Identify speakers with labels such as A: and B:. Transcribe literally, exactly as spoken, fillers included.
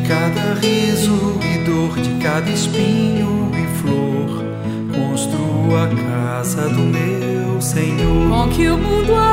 A: cada riso e dor, de cada espinho e flor, construo a casa do meu Senhor.
B: Com que o mundo